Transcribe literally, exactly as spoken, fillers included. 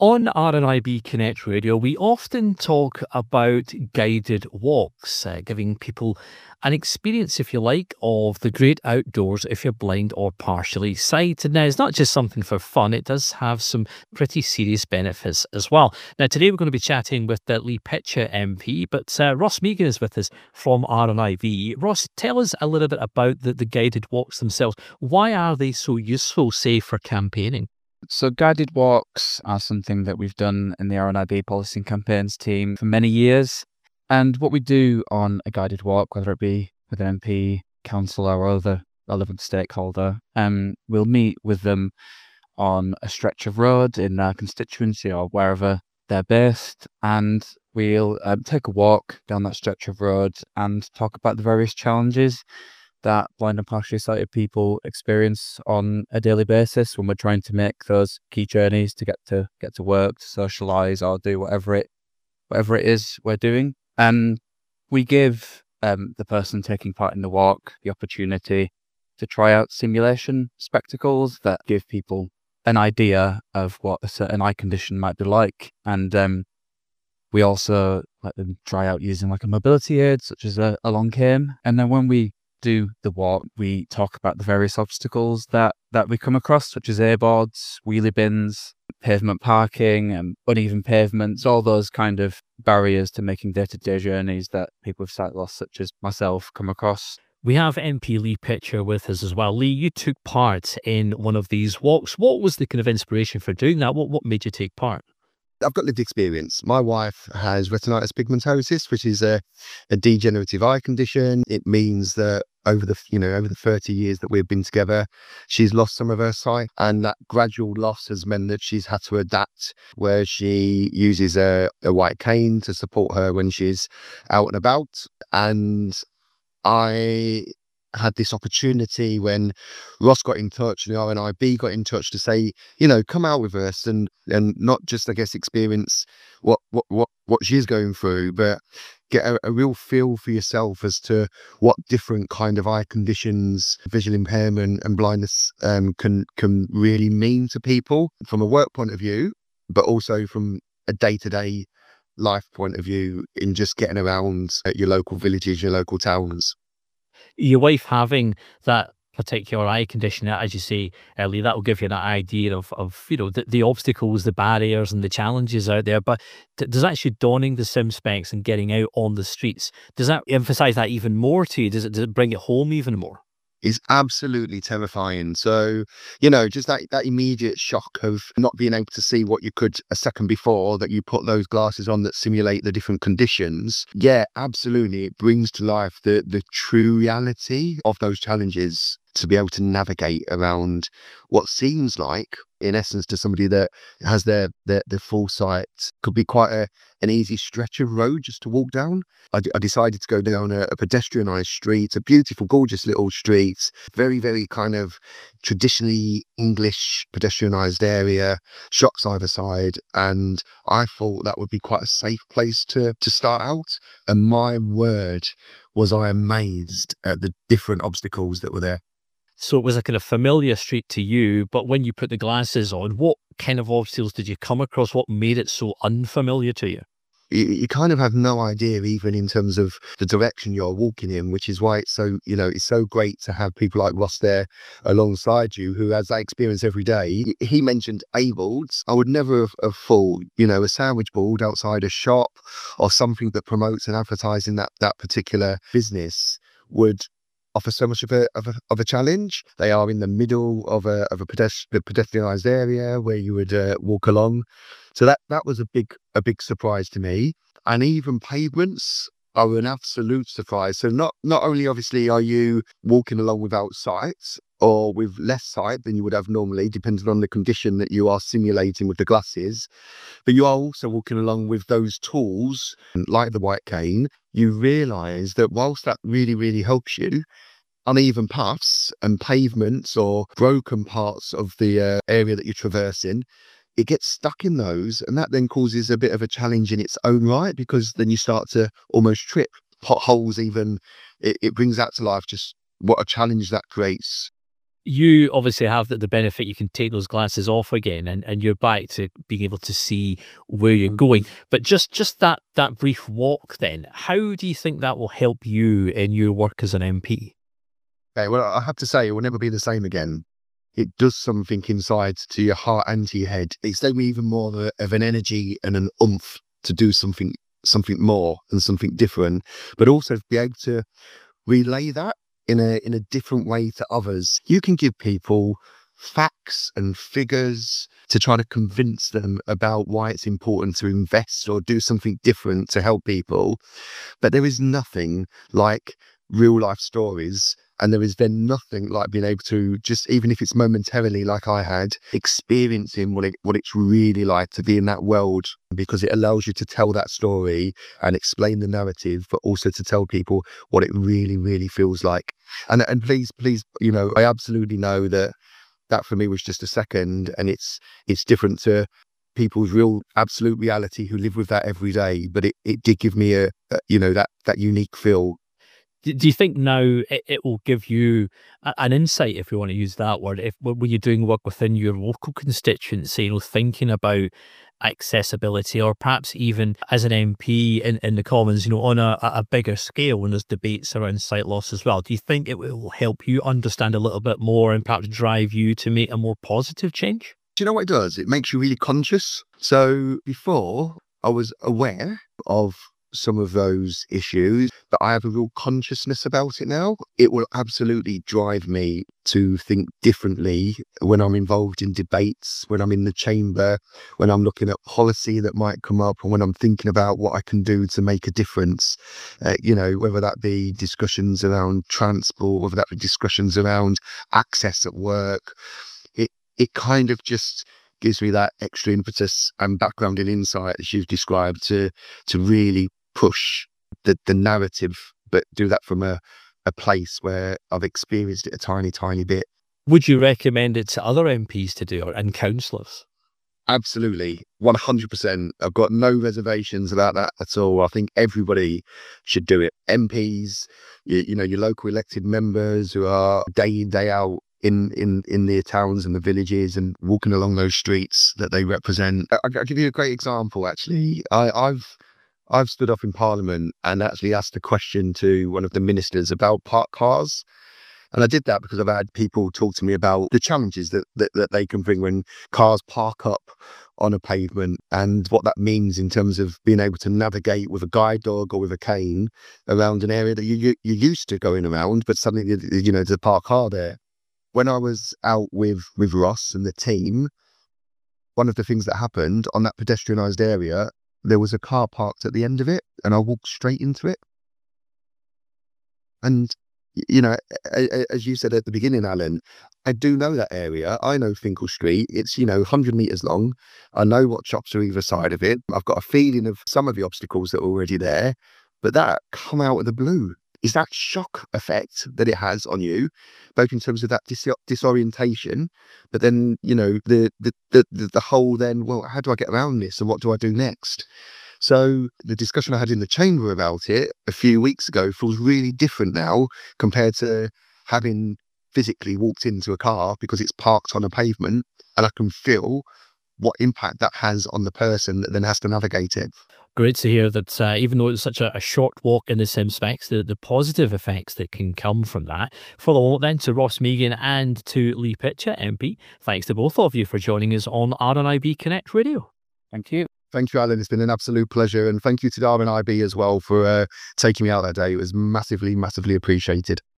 On R N I B Connect Radio, we often talk about guided walks, uh, giving people an experience, if you like, of the great outdoors if you're blind or partially sighted. Now, it's not just something for fun, it does have some pretty serious benefits as well. Now, today we're going to be chatting with uh, Lee Pitcher M P, but uh, Ross Megan is with us from R N I B. Ross, tell us a little bit about the, the guided walks themselves. Why are they so useful, say, for campaigning? So guided walks are something that we've done in the R N I B Policing Campaigns team for many years. And what we do on a guided walk, whether it be with an M P, councillor or other relevant stakeholder, um, we'll meet with them on a stretch of road in their constituency or wherever they're based. And we'll um, take a walk down that stretch of road and talk about the various challenges that blind and partially sighted people experience on a daily basis when we're trying to make those key journeys to get to get to work, to socialise, or do whatever it whatever it is we're doing. And we give um, the person taking part in the walk the opportunity to try out simulation spectacles that give people an idea of what a certain eye condition might be like. And um, we also let them try out using like a mobility aid, such as a, a long cane. And then when we do the walk, we talk about the various obstacles that that we come across, such as A-boards, wheelie bins, pavement parking, and uneven pavements, all those kind of barriers to making day-to-day journeys that people with sight loss, such as myself, come across. We have M P Lee Pitcher with us as well. Lee, you took part in one of these walks. What was the kind of inspiration for doing that? What what made you take part? I've got lived experience. My wife has retinitis pigmentosus, which is a, a degenerative eye condition. It means that over the you know over the thirty years that we've been together, she's lost some of her sight, and that gradual loss has meant that she's had to adapt, where she uses a, a white cane to support her when she's out and about. And I had this opportunity when Ross got in touch and the R N I B got in touch to say, you know, come out with us and and not just, I guess, experience what what what, what she's going through, but get a, a real feel for yourself as to what different kind of eye conditions, visual impairment and blindness um, can can really mean to people from a work point of view, but also from a day-to-day life point of view in just getting around at your local villages, your local towns. Your wife having that particular eye condition, as you say earlier, that will give you an idea of, of you know, the, the obstacles, the barriers and the challenges out there. But d- does actually donning the sim specs and getting out on the streets, does that emphasise that even more to you? Does it, does it bring it home even more? Is absolutely terrifying. So, you know, just that, that immediate shock of not being able to see what you could a second before that you put those glasses on that simulate the different conditions. Yeah, absolutely. It brings to life the, the true reality of those challenges, to be able to navigate around what seems like, in essence, to somebody that has their their, their full sight, could be quite a, an easy stretch of road just to walk down. I, d- I decided to go down a, a pedestrianised street, a beautiful, gorgeous little street, very, very kind of traditionally English pedestrianised area, shops either side. And I thought that would be quite a safe place to, to start out. And my word, was I amazed at the different obstacles that were there. So it was a kind of familiar street to you, but when you put the glasses on, what kind of obstacles did you come across? What made it so unfamiliar to you? You, you kind of have no idea, even in terms of the direction you're walking in, which is why it's so, you know, it's so great to have people like Ross there alongside you who has that experience every day. He mentioned A-boards. I would never have, have thought, you know, a sandwich board outside a shop or something that promotes and advertising that, that particular business would offer so much of a, of a of a challenge. They are in the middle of a of a pedest- pedestrianised area where you would uh, walk along. So that that was a big a big surprise to me. And even pavements are an absolute surprise. So not not only obviously are you walking along without sight or with less sight than you would have normally, depending on the condition that you are simulating with the glasses, but you are also walking along with those tools like the white cane. You realise that whilst that really, really helps you, uneven paths and pavements or broken parts of the uh, area that you're traversing, it gets stuck in those, and that then causes a bit of a challenge in its own right, because then you start to almost trip. Potholes even, it, it brings that to life, just what a challenge that creates. You obviously have the, the benefit you can take those glasses off again, and, and you're back to being able to see where you're going. But just just that that brief walk then, how do you think that will help you in your work as an M P? Okay, well, I have to say, it will never be the same again. It does something inside to your heart and to your head. It's given me even more of, a, of an energy and an oomph to do something something more and something different, but also to be able to relay that in a in a different way to others. You can give people facts and figures to try to convince them about why it's important to invest or do something different to help people. But there is nothing like real life stories. And there is then nothing like being able to just, even if it's momentarily like I had, experiencing what it what it's really like to be in that world, because it allows you to tell that story and explain the narrative, but also to tell people what it really, really feels like. And and please, please, you know, I absolutely know that that for me was just a second, and it's it's different to people's real absolute reality who live with that every day. But it, it did give me a, a you know, that that unique feel. Do do you think now it, it will give you a- an insight, if you want to use that word, if when you're doing work within your local constituency, you know, thinking about accessibility, or perhaps even as an M P in, in the Commons, you know, on a, a bigger scale when there's debates around sight loss as well? Do you think it will help you understand a little bit more and perhaps drive you to make a more positive change? Do you know what it does? It makes you really conscious. So before, I was aware of some of those issues, but I have a real consciousness about it now. It will absolutely drive me to think differently when I'm involved in debates, when I'm in the chamber, when I'm looking at policy that might come up, and when I'm thinking about what I can do to make a difference. Uh, you know, whether that be discussions around transport, whether that be discussions around access at work. It it kind of just gives me that extra impetus and background and insight, as you've described, to to really push the, the narrative, but do that from a, a place where I've experienced it a tiny, tiny bit. Would you recommend it to other M Ps to do, or and councillors? Absolutely, one hundred percent. I've got no reservations about that at all. I think everybody should do it. M Ps, you, you know, your local elected members who are day in, day out in, in, in their towns and the villages and walking along those streets that they represent. I, I'll give you a great example, actually. I, I've I've stood up in Parliament and actually asked a question to one of the ministers about parked cars. And I did that because I've had people talk to me about the challenges that, that, that they can bring when cars park up on a pavement, and what that means in terms of being able to navigate with a guide dog or with a cane around an area that you, you, you're used to going around, but suddenly, you know, there's a parked car there. When I was out with, with Ross and the team, one of the things that happened on that pedestrianised area, there was a car parked at the end of it, and I walked straight into it. And, you know, as you said at the beginning, Alan, I do know that area. I know Finkel Street. It's, you know, one hundred metres long. I know what shops are either side of it. I've got a feeling of some of the obstacles that are already there, but that come out of the blue. Is that shock effect that it has on you, both in terms of that dis- disorientation, but then, you know, the, the the the whole then, well, how do I get around this and what do I do next? So the discussion I had in the chamber about it a few weeks ago feels really different now compared to having physically walked into a car because it's parked on a pavement, and I can feel what impact that has on the person that then has to navigate it. Great to hear that, uh, even though it's such a, a short walk in this respects, the, the positive effects that can come from that. Follow up then to Ross Megan and to Lee Pitcher, M P. Thanks to both of you for joining us on R N I B Connect Radio. Thank you. Thank you, Alan. It's been an absolute pleasure. And thank you to the R N I B as well for uh, taking me out that day. It was massively, massively appreciated.